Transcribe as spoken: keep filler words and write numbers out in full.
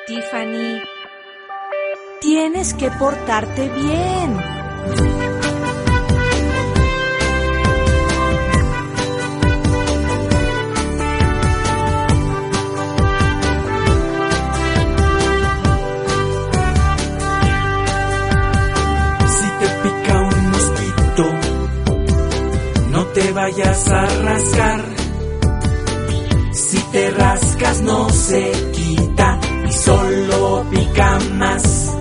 Tiffany. Tienes que portarte bien. Si te pica un mosquito, no te vayas a rascar. Si te rascas no se quita y solo pica más.